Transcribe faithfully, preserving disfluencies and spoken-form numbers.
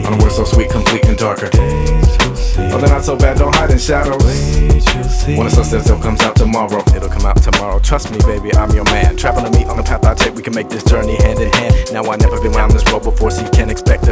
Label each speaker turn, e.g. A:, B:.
A: On a world so sweet, complete and darker. Oh, they're not so bad, don't hide in shadows. When the sun still still comes out tomorrow, it'll come out tomorrow. Trust me, baby, I'm your man. Traveling me on the path I take, we can make this journey hand in hand. Now I never been down this road before, so you can't expect